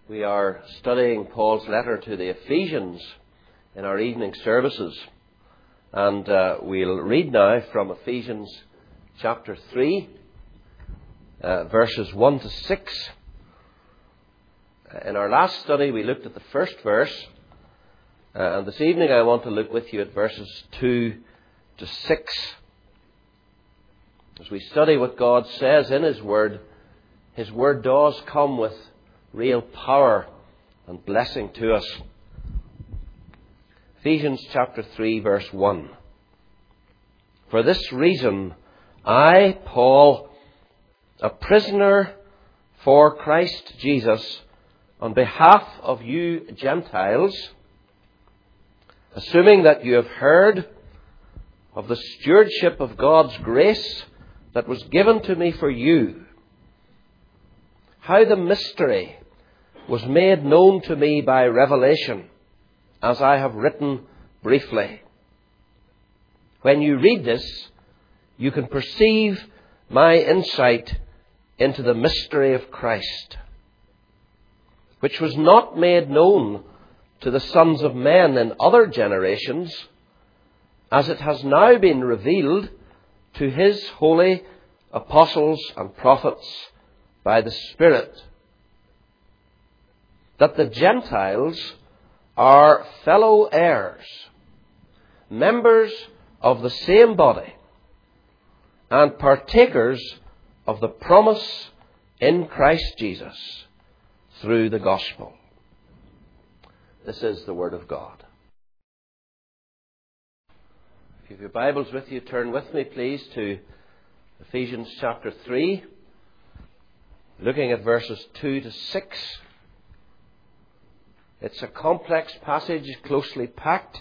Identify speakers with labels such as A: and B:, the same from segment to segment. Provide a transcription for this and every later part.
A: We are studying Paul's letter to the Ephesians in our evening services. And we'll read now from Ephesians chapter 3, verses 1 to 6. In our last study, we looked at the first verse. And this evening, I want to look with you at verses 2 to 6. As we study what God says in His Word does come with real power and blessing to us. Ephesians chapter 3, verse 1. For this reason, I, Paul, a prisoner for Christ Jesus, on behalf of you Gentiles, assuming that you have heard of the stewardship of God's grace that was given to me for you, how the mystery was made known to me by revelation, as I have written briefly. When you read this, you can perceive my insight into the mystery of Christ, which was not made known to the sons of men in other generations, as it has now been revealed to His holy apostles and prophets by the Spirit, that the Gentiles are fellow heirs, members of the same body, and partakers of the promise in Christ Jesus through the gospel. This is the Word of God. If you have your Bibles with you, turn with me, please, to Ephesians chapter 3, looking at verses 2 to 6. It's a complex passage, closely packed.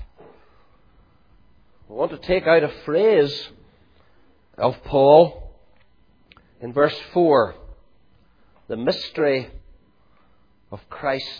A: I want to take out a phrase of Paul in verse 4, the mystery of Christ.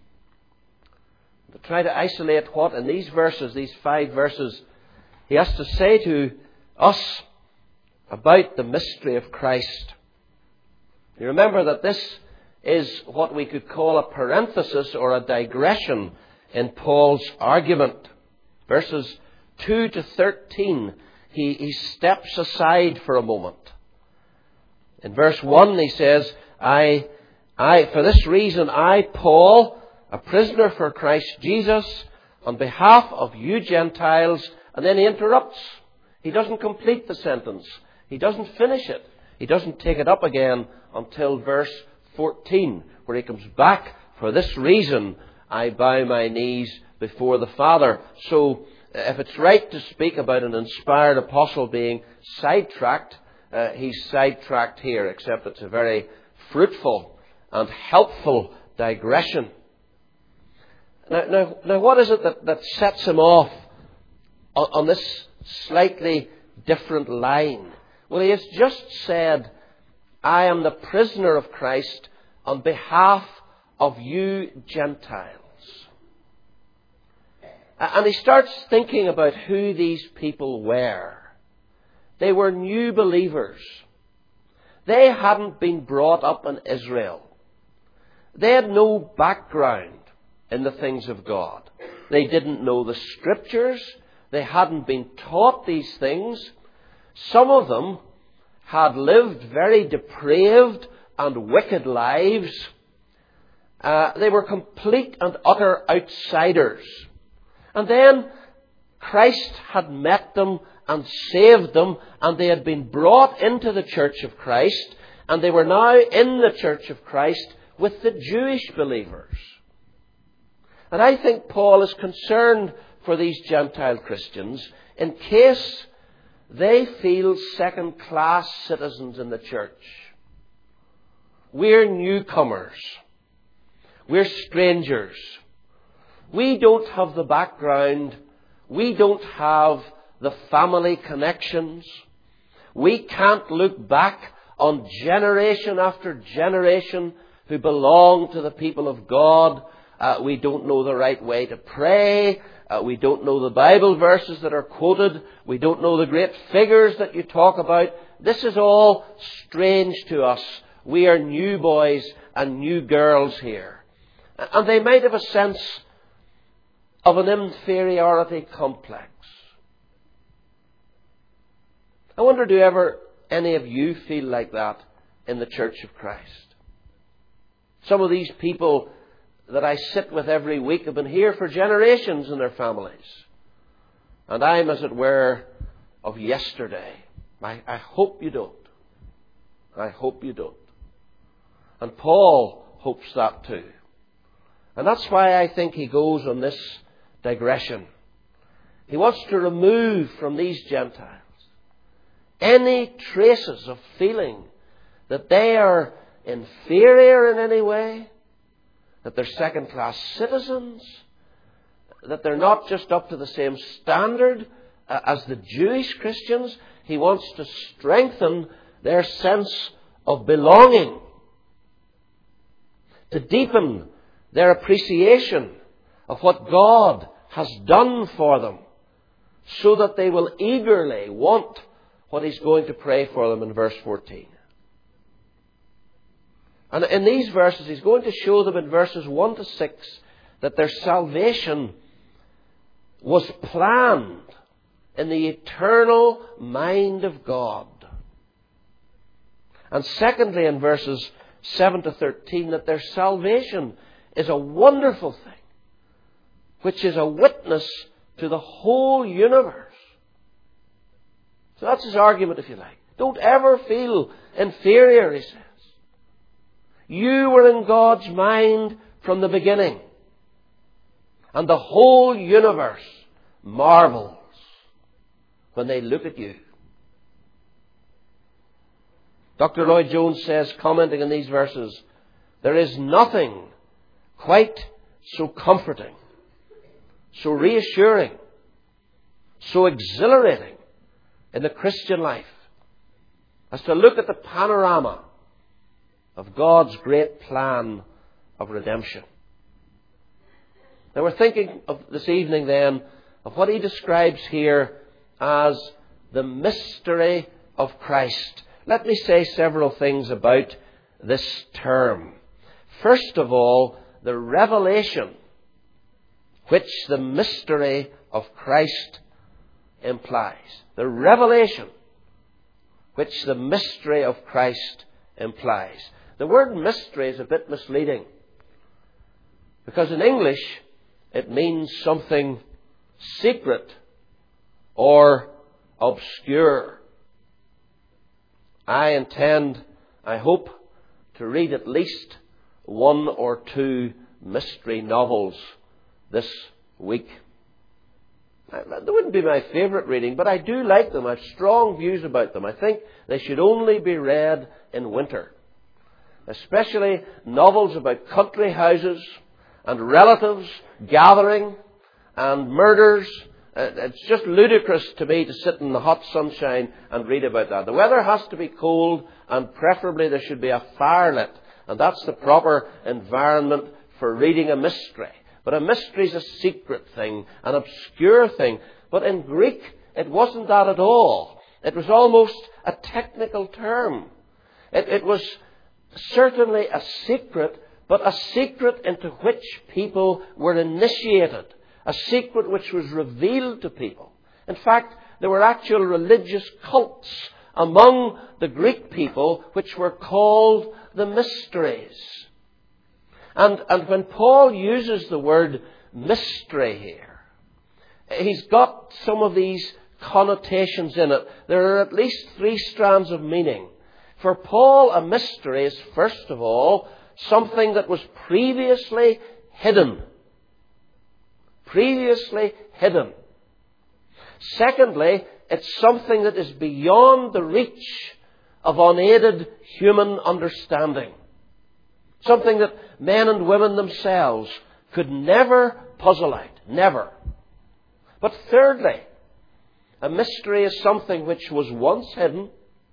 A: To try to isolate what in these verses, these 5 verses, he has to say to us about the mystery of Christ. You remember that this is what we could call a parenthesis or a digression in Paul's argument. Verses 2 to 13, he steps aside for a moment. In verse 1 he says, I, for this reason, I, Paul, a prisoner for Christ Jesus, on behalf of you Gentiles, and then he interrupts. He doesn't complete the sentence. He doesn't finish it. He doesn't take it up again until verse 14, where he comes back. For this reason, I bow my knees before the Father. So, if it's right to speak about an inspired apostle being sidetracked, he's sidetracked here, except it's a very fruitful and helpful digression. Now, what is it that sets him off on this slightly different line? Well, he has just said, I am the prisoner of Christ on behalf of you Gentiles. And he starts thinking about who these people were. They were new believers. They hadn't been brought up in Israel. They had no background in the things of God. They didn't know the Scriptures. They hadn't been taught these things. Some of them had lived very depraved and wicked lives. They were complete and utter outsiders. And then Christ had met them and saved them, and they had been brought into the church of Christ, and they were now in the church of Christ with the Jewish believers. And I think Paul is concerned for these Gentile Christians in case they feel second-class citizens in the church. We're newcomers. We're strangers. We don't have the background. We don't have the family connections. We can't look back on generation after generation who belong to the people of God. We don't know the right way to pray. We don't know the Bible verses that are quoted. We don't know the great figures that you talk about. This is all strange to us. We are new boys and new girls here. And they might have a sense of an inferiority complex. I wonder, do ever any of you feel like that in the Church of Christ? Some of these people that I sit with every week have been here for generations in their families. And I'm, as it were, of yesterday. I hope you don't. I hope you don't. And Paul hopes that too. And that's why I think he goes on this digression. He wants to remove from these Gentiles any traces of feeling that they are inferior in any way, that they're second-class citizens, that they're not just up to the same standard as the Jewish Christians. He wants to strengthen their sense of belonging, to deepen their appreciation of what God has done for them, so that they will eagerly want what he's going to pray for them in verse 14. And in these verses, he's going to show them in verses 1 to 6 that their salvation was planned in the eternal mind of God. And secondly, in verses 7 to 13, that their salvation is a wonderful thing, which is a witness to the whole universe. So that's his argument, if you like. Don't ever feel inferior, he says. You were in God's mind from the beginning. And the whole universe marvels when they look at you. Dr. Lloyd-Jones says, commenting on these verses, there is nothing quite so comforting, so reassuring, so exhilarating in the Christian life as to look at the panorama of God's great plan of redemption. Now we're thinking of this evening then of what he describes here as the mystery of Christ. Let me say several things about this term. First of all, the revelation which the mystery of Christ implies. The revelation which the mystery of Christ implies. The word mystery is a bit misleading, because in English it means something secret or obscure. I intend, I hope, to read at least 1 or 2 mystery novels this week. They wouldn't be my favourite reading, but I do like them. I have strong views about them. I think they should only be read in winter. Especially novels about country houses and relatives gathering and murders. It's just ludicrous to me to sit in the hot sunshine and read about that. The weather has to be cold, and preferably there should be a fire lit. And that's the proper environment for reading a mystery. But a mystery is a secret thing, an obscure thing. But in Greek, it wasn't that at all. It was almost a technical term. It was certainly a secret, but a secret into which people were initiated. A secret which was revealed to people. In fact, there were actual religious cults among the Greek people which were called the mysteries. And when Paul uses the word mystery here, he's got some of these connotations in it. There are at least 3 strands of meaning. For Paul, a mystery is, first of all, something that was previously hidden. Previously hidden. Secondly, it's something that is beyond the reach of unaided human understanding. Something that men and women themselves could never puzzle out. Never. But thirdly, a mystery is something which was once hidden,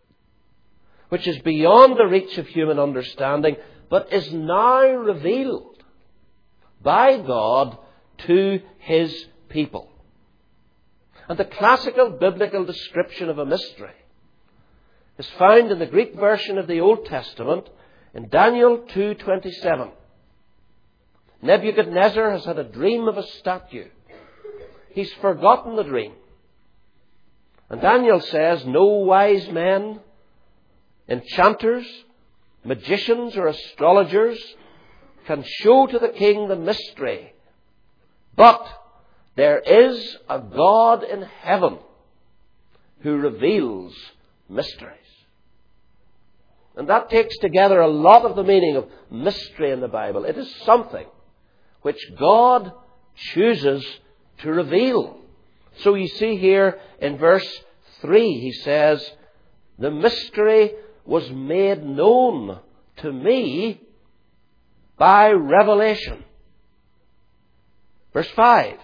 A: which is beyond the reach of human understanding, but is now revealed by God to His people. And the classical biblical description of a mystery is found in the Greek version of the Old Testament in Daniel 2:27. Nebuchadnezzar has had a dream of a statue. He's forgotten the dream. And Daniel says, no wise men, enchanters, magicians, or astrologers can show to the king the mystery. But there is a God in heaven who reveals mysteries. And that takes together a lot of the meaning of mystery in the Bible. It is something which God chooses to reveal. So you see here in verse 3, he says, the mystery was made known to me by revelation. Verse 5,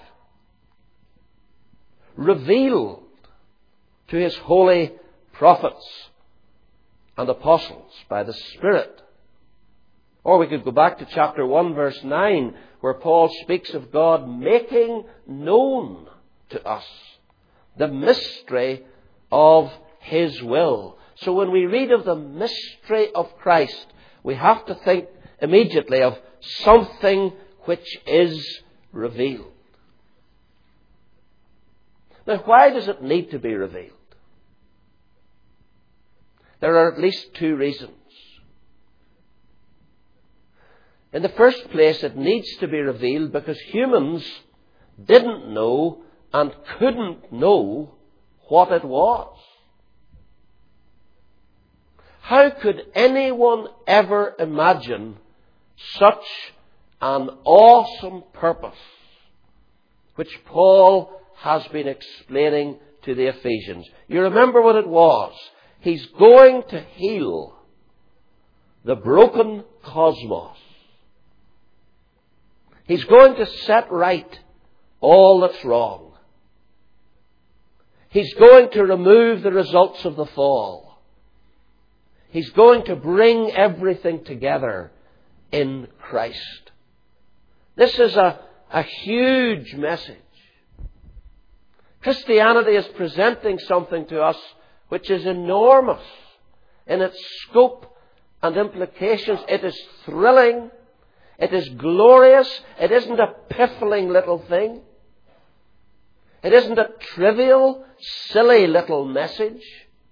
A: revealed to his holy prophets and apostles by the Spirit. Or we could go back to chapter 1, verse 9, where Paul speaks of God making known to us the mystery of his will. So when we read of the mystery of Christ, we have to think immediately of something which is revealed. Now, why does it need to be revealed? There are at least two reasons. In the first place, it needs to be revealed because humans didn't know and couldn't know what it was. How could anyone ever imagine such an awesome purpose which Paul has been explaining to the Ephesians? You remember what it was. He's going to heal the broken cosmos. He's going to set right all that's wrong. He's going to remove the results of the fall. He's going to bring everything together in Christ. This is a huge message. Christianity is presenting something to us which is enormous in its scope and implications. It is thrilling. It is glorious. It isn't a piffling little thing. It isn't a trivial, silly little message.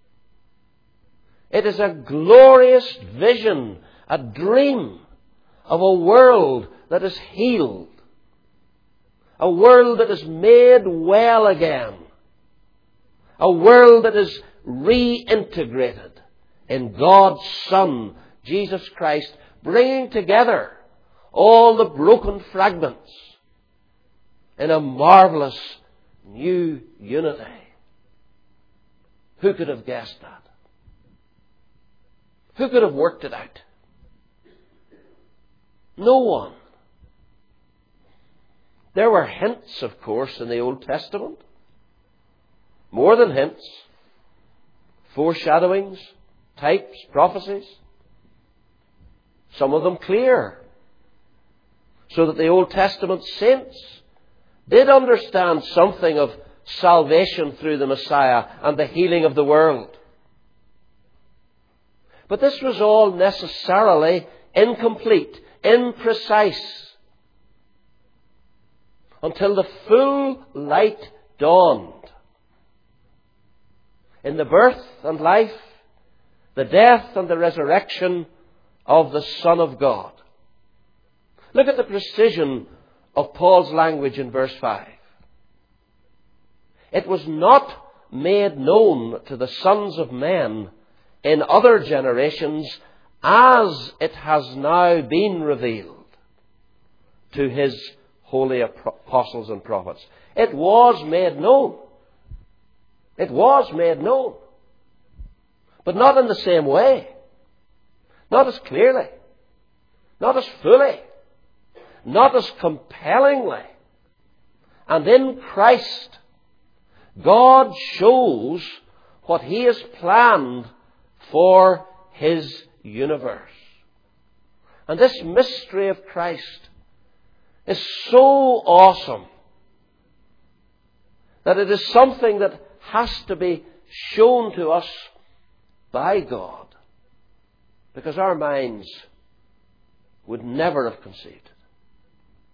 A: It is a glorious vision, a dream of a world that is healed. A world that is made well again. A world that is reintegrated in God's Son, Jesus Christ, bringing together all the broken fragments in a marvelous new unity. Who could have guessed that? Who could have worked it out? No one. There were hints, of course, in the Old Testament. More than hints. Foreshadowings, types, prophecies. Some of them clear. So that the Old Testament saints did understand something of salvation through the Messiah and the healing of the world. But this was all necessarily incomplete, imprecise, until the full light dawned in the birth and life, the death and the resurrection of the Son of God. Look at the precision of Paul's language in verse 5. It was not made known to the sons of men in other generations as it has now been revealed to his holy apostles and prophets. It was made known. It was made known. But not in the same way. Not as clearly. Not as fully. Not as compellingly. And in Christ, God shows what He has planned for His universe. And this mystery of Christ is so awesome that it is something that has to be shown to us by God, because our minds would never have conceived it.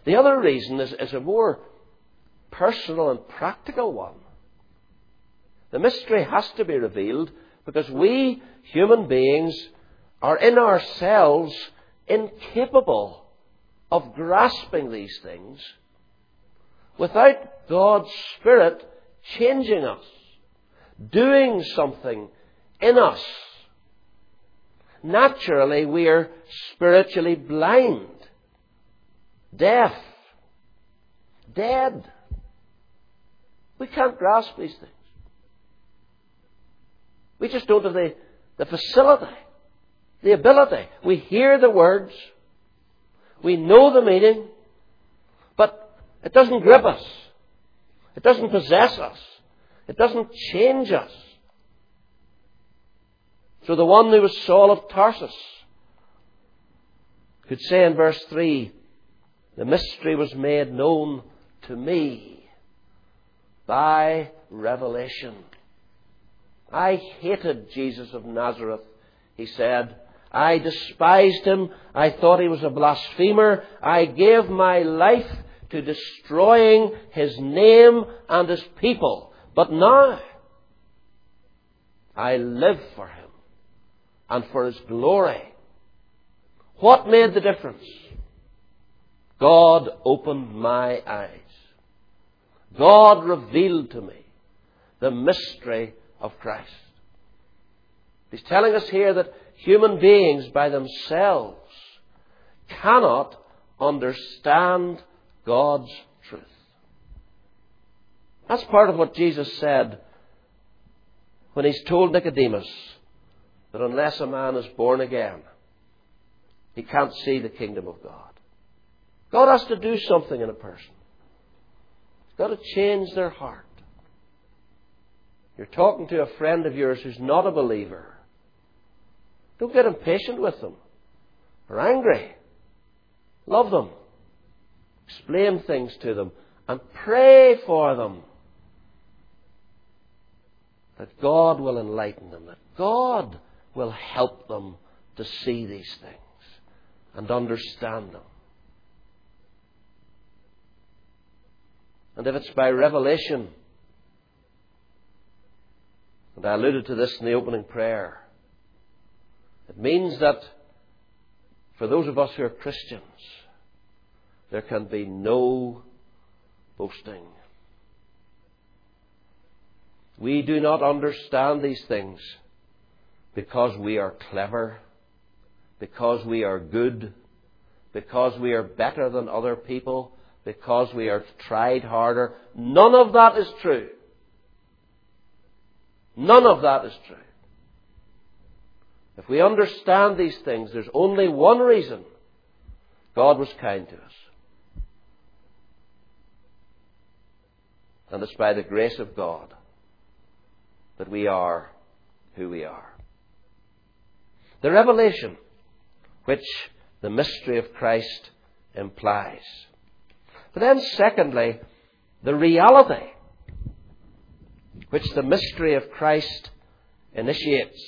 A: The other reason is a more personal and practical one. The mystery has to be revealed because we, human beings, are in ourselves incapable of grasping these things without God's Spirit changing us, doing something in us. Naturally, we are spiritually blind, deaf, dead. We can't grasp these things. We just don't have the facility, the ability. We hear the words, we know the meaning, but it doesn't grip us. It doesn't possess us. It doesn't change us. So the one who was Saul of Tarsus could say in verse 3, the mystery was made known to me by revelation. I hated Jesus of Nazareth, he said. I despised him. I thought he was a blasphemer. I gave my life to destroying his name and his people. But now I live for him and for his glory. What made the difference? God opened my eyes. God revealed to me the mystery of Christ. He's telling us here that human beings by themselves cannot understand God's truth. That's part of what Jesus said when he's told Nicodemus that unless a man is born again, he can't see the kingdom of God. God has to do something in a person. He's got to change their heart. You're talking to a friend of yours who's not a believer. Don't get impatient with them or angry. Love them. Explain things to them and pray for them that God will enlighten them, that God will help them to see these things and understand them. And if it's by revelation, and I alluded to this in the opening prayer, it means that for those of us who are Christians, there can be no boasting. We do not understand these things because we are clever, because we are good, because we are better than other people, because we are tried harder. None of that is true. None of that is true. If we understand these things, there's only one reason God was kind to us. And it's by the grace of God that we are who we are. The revelation which the mystery of Christ implies. But then secondly, the reality which the mystery of Christ initiates.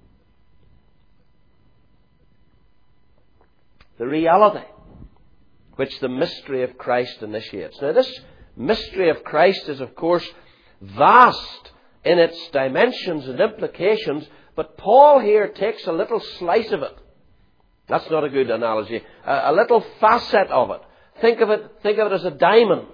A: The reality which the mystery of Christ initiates. Now, this mystery of Christ is, of course, vast in its dimensions and implications, but Paul here takes a little slice of it. That's not a good analogy. A little facet of it. Think of it as a diamond,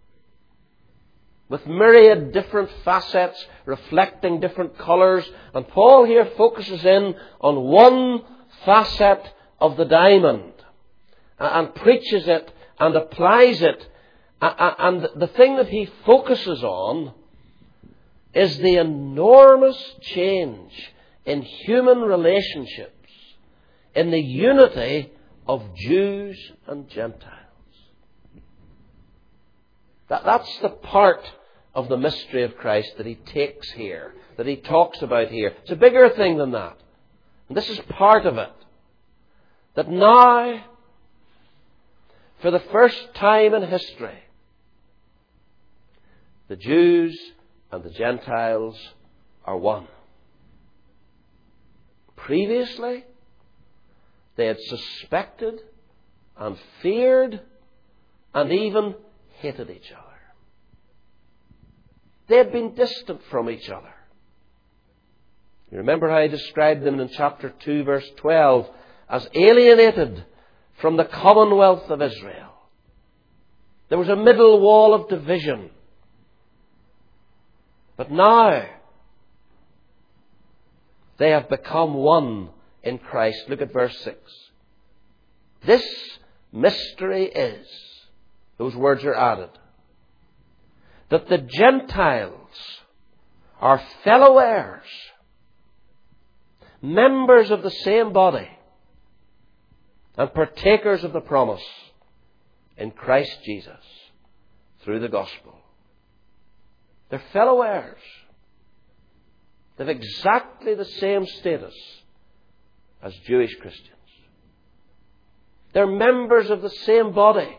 A: with myriad different facets reflecting different colours. And Paul here focuses in on one facet of the diamond and preaches it and applies it. And the thing that he focuses on is the enormous change in human relationships, in the unity of Jews and Gentiles. That's the part of the mystery of Christ that he takes here, that he talks about here. It's a bigger thing than that. And this is part of it. That now, for the first time in history, the Jews and the Gentiles are one. Previously, they had suspected and feared and even hated each other. They had been distant from each other. You remember how I described them in chapter 2, verse 12, as alienated from the commonwealth of Israel. There was a middle wall of division. But now, they have become one in Christ. Look at verse 6. This mystery is, those words are added, that the Gentiles are fellow heirs, members of the same body, and partakers of the promise in Christ Jesus through the gospel. They're fellow heirs. They have exactly the same status as Jewish Christians. They're members of the same body.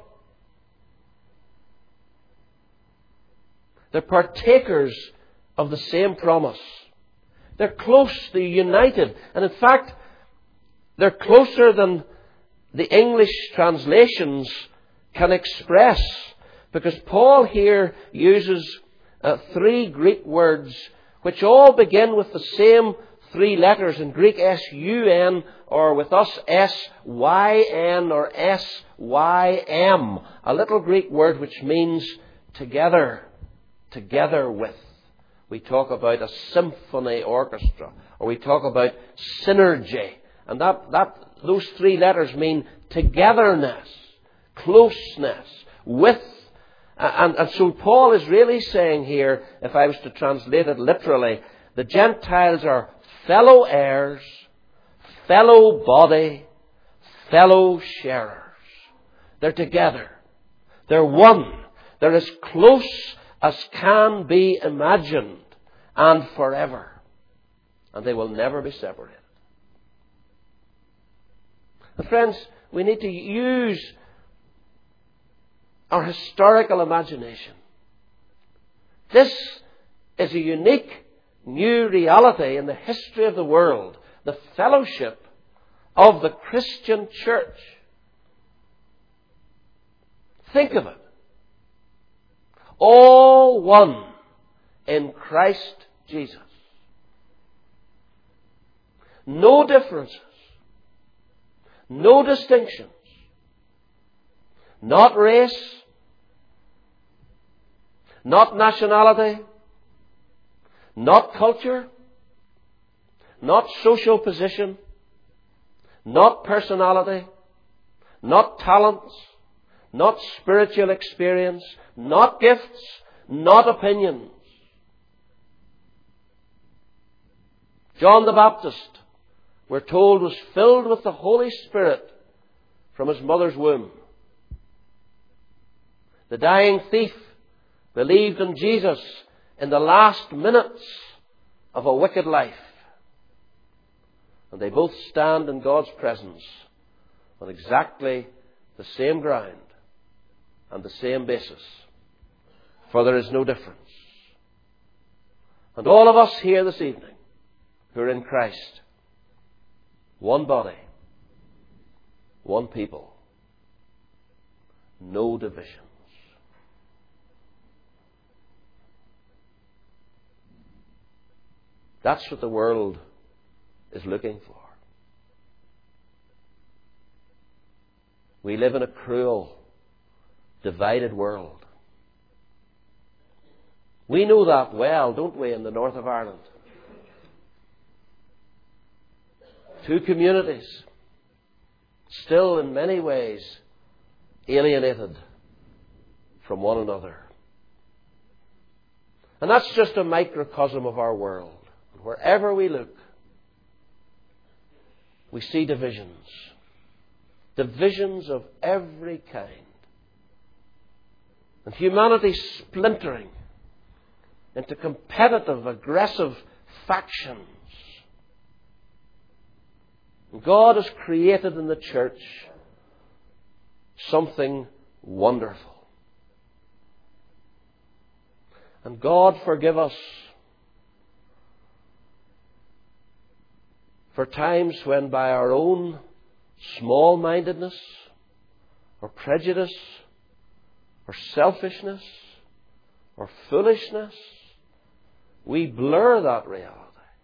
A: They're partakers of the same promise. They're closely united. And in fact, they're closer than the English translations can express. Because Paul here uses 3 Greek words which all begin with the same 3 letters in Greek, S-U-N, or with us, S-Y-N or S-Y-M. A little Greek word which means together, together with. We talk about a symphony orchestra, or we talk about synergy. And those 3 letters mean togetherness, closeness, with. And so Paul is really saying here, if I was to translate it literally, the Gentiles are fellow heirs, fellow body, fellow sharers. They're together. They're one. They're as close as can be imagined, and forever. And they will never be separated. And friends, we need to use our historical imagination. This is a unique new reality in the history of the world, the fellowship of the Christian church. Think of it. All one in Christ Jesus. No differences. No distinctions. Not race. Not nationality. Not culture. Not social position. Not personality. Not talents. Not spiritual experience. Not gifts. Not opinions. John the Baptist, we're told, was filled with the Holy Spirit from his mother's womb. The dying thief believed in Jesus in the last minutes of a wicked life. And they both stand in God's presence on exactly the same ground and the same basis. For there is no difference. And all of us here this evening who are in Christ, one body, one people, no divisions. That's what the world is looking for. We live in a cruel, divided world. We know that well, don't we, in the north of Ireland? 2 communities, still in many ways alienated from one another. And that's just a microcosm of our world. Wherever we look, we see divisions. Divisions of every kind. And humanity splintering into competitive, aggressive factions. God has created in the church something wonderful. And God forgive us for times when by our own small-mindedness or prejudice or selfishness or foolishness, we blur that reality.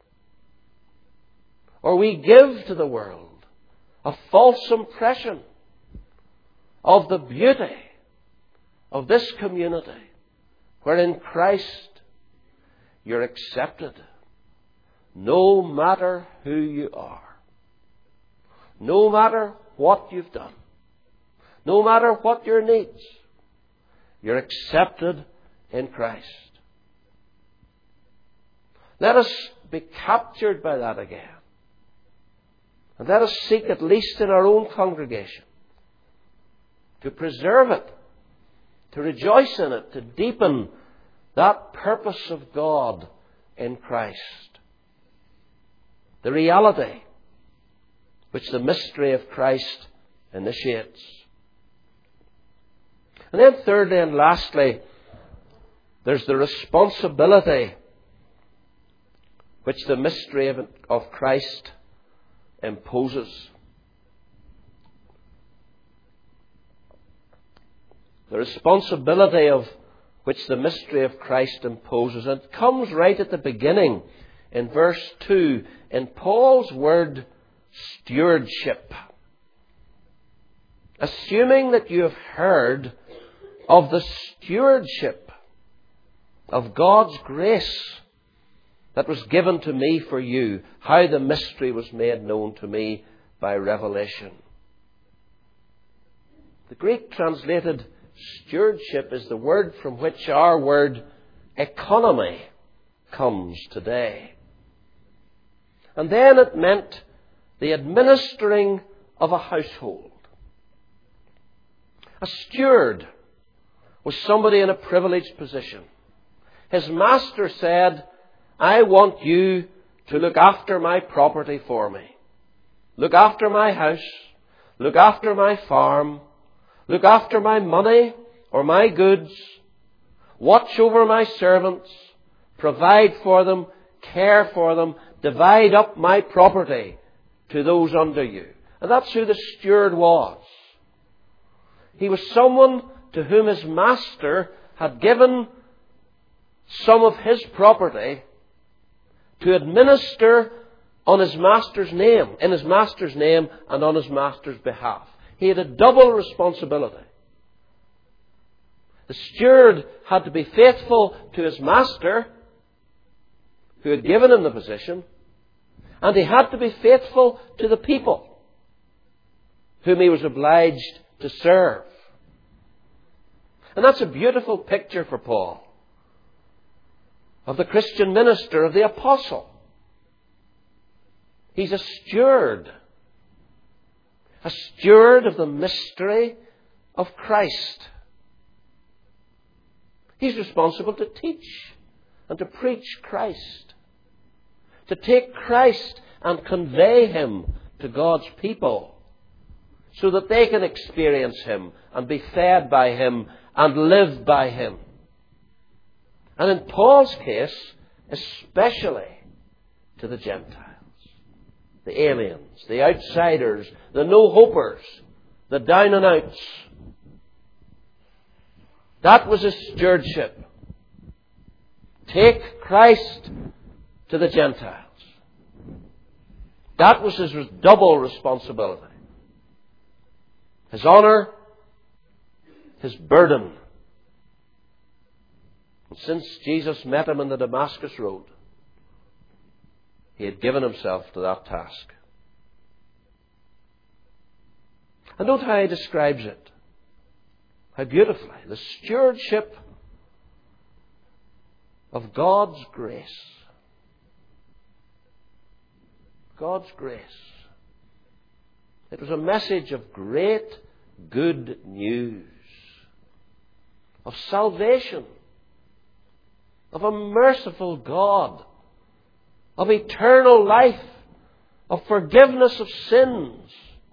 A: Or we give to the world a false impression of the beauty of this community, where in Christ you're accepted no matter who you are, no matter what you've done, no matter what your needs. You're accepted in Christ. Let us be captured by that again. And let us seek, at least in our own congregation, to preserve it, to rejoice in it, to deepen that purpose of God in Christ. The reality which the mystery of Christ initiates. And then thirdly and lastly, there's the responsibility which the mystery of Christ imposes. The responsibility of which the mystery of Christ imposes. And it comes right at the beginning in verse 2 in Paul's word stewardship. Assuming that you have heard of the stewardship of God's grace that was given to me for you, how the mystery was made known to me by revelation. The Greek translated stewardship is the word from which our word economy comes today. And then it meant the administering of a household. A steward was somebody in a privileged position. His master said, I want you to look after my property for me. Look after my house. Look after my farm. Look after my money or my goods. Watch over my servants. Provide for them. Care for them. Divide up my property to those under you. And that's who the steward was. He was someone to whom his master had given some of his property to administer on his master's name, in his master's name and on his master's behalf. He had a double responsibility. The steward had to be faithful to his master, who had given him the position, and he had to be faithful to the people whom he was obliged to serve. And that's a beautiful picture for Paul of the Christian minister, of the apostle. He's a steward of the mystery of Christ. He's responsible to teach and to preach Christ, to take Christ and convey Him to God's people so that they can experience Him and be fed by Him and live by Him. And in Paul's case, especially to the Gentiles, the aliens, the outsiders, the no-hopers, the down-and-outs. That was his stewardship. Take Christ to the Gentiles. That was his double responsibility. His honor, his burden. And since Jesus met him on the Damascus Road, he had given himself to that task. And note how he describes it. How beautifully. The stewardship of God's grace. God's grace. It was a message of great good news. Of salvation. Of a merciful God. Of eternal life. Of forgiveness of sins.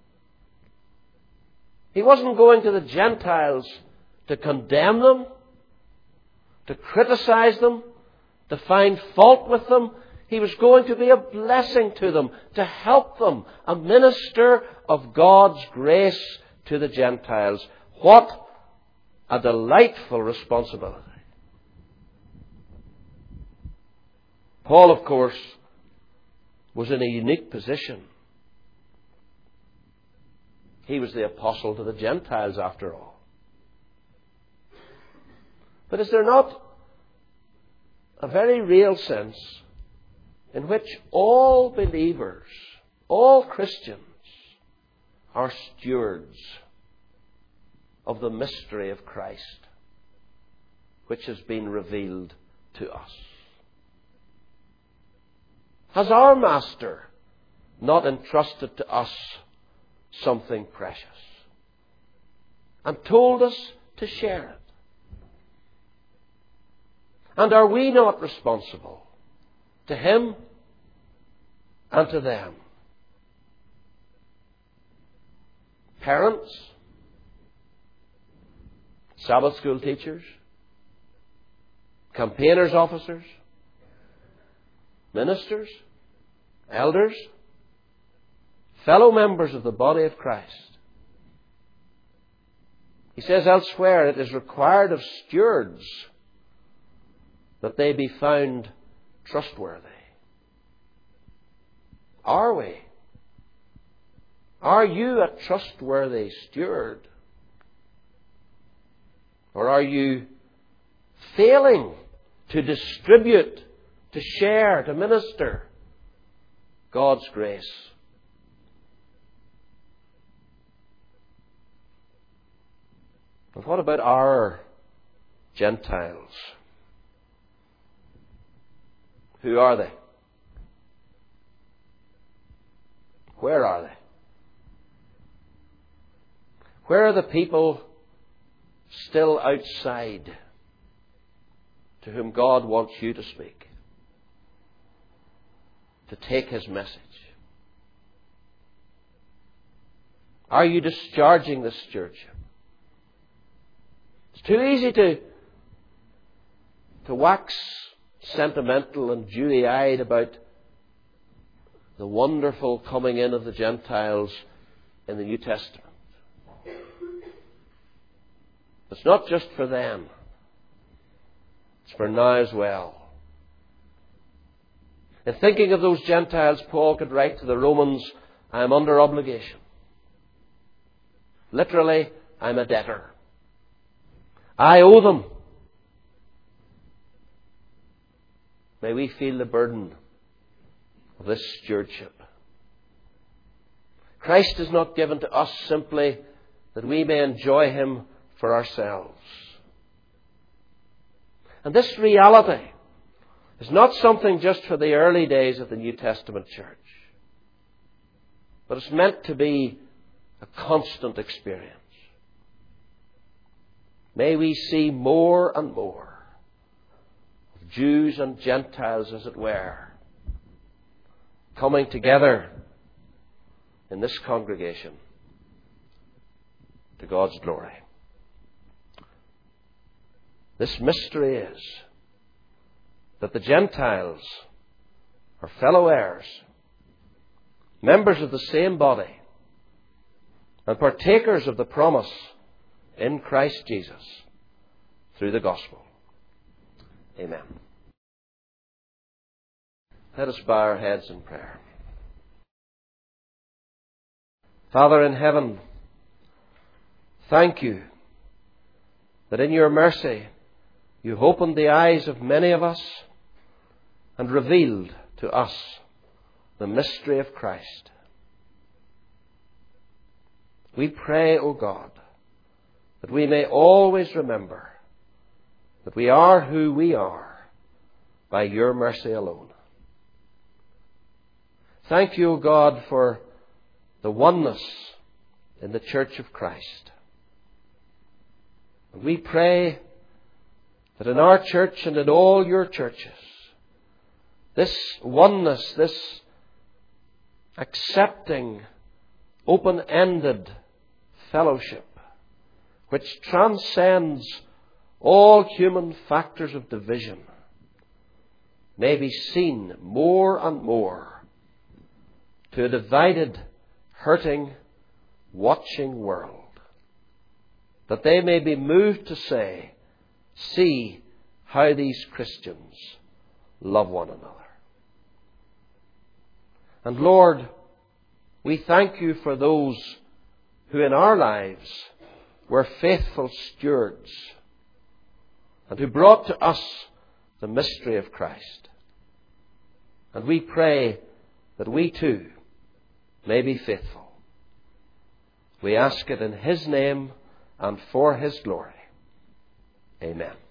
A: He wasn't going to the Gentiles to condemn them, to criticize them, to find fault with them. He was going to be a blessing to them, to help them, a minister of God's grace to the Gentiles. What a delightful responsibility. Paul, of course, was in a unique position. He was the apostle to the Gentiles, after all. But is there not a very real sense in which all believers, all Christians, are stewards of the mystery of Christ, which has been revealed to us? Has our Master not entrusted to us something precious and told us to share it? And are we not responsible to Him and to them? Parents, Sabbath school teachers, campaigners' officers, ministers, elders, fellow members of the body of Christ. He says elsewhere, it is required of stewards that they be found trustworthy. Are we? Are you a trustworthy steward? Or are you failing to distribute, to share, to minister God's grace? And what about our Gentiles? Who are they? Where are they? Where are the people still outside to whom God wants you to speak, to take His message? Are you discharging the stewardship? It's too easy to wax sentimental and dewy-eyed about the wonderful coming in of the Gentiles in the New Testament. It's not just for them. It's for now as well. In thinking of those Gentiles, Paul could write to the Romans, I am under obligation. Literally, I'm a debtor. I owe them. May we feel the burden of this stewardship. Christ is not given to us simply that we may enjoy Him for ourselves. And this reality is not something just for the early days of the New Testament church, but it's meant to be a constant experience. May we see more and more of Jews and Gentiles, as it were, coming together in this congregation to God's glory. This mystery is that the Gentiles are fellow heirs, members of the same body, and partakers of the promise in Christ Jesus through the gospel. Amen. Let us bow our heads in prayer. Father in heaven, thank you that in your mercy you've opened the eyes of many of us and revealed to us the mystery of Christ. We pray, O God, that we may always remember that we are who we are by your mercy alone. Thank you, O God, for the oneness in the Church of Christ. And we pray that in our church and in all your churches, this oneness, this accepting, open-ended fellowship, which transcends all human factors of division, may be seen more and more to a divided, hurting, watching world. that they may be moved to say, see how these Christians love one another. And Lord, we thank you for those who in our lives were faithful stewards and who brought to us the mystery of Christ. And we pray that we too may be faithful. We ask it in His name and for His glory. Amen.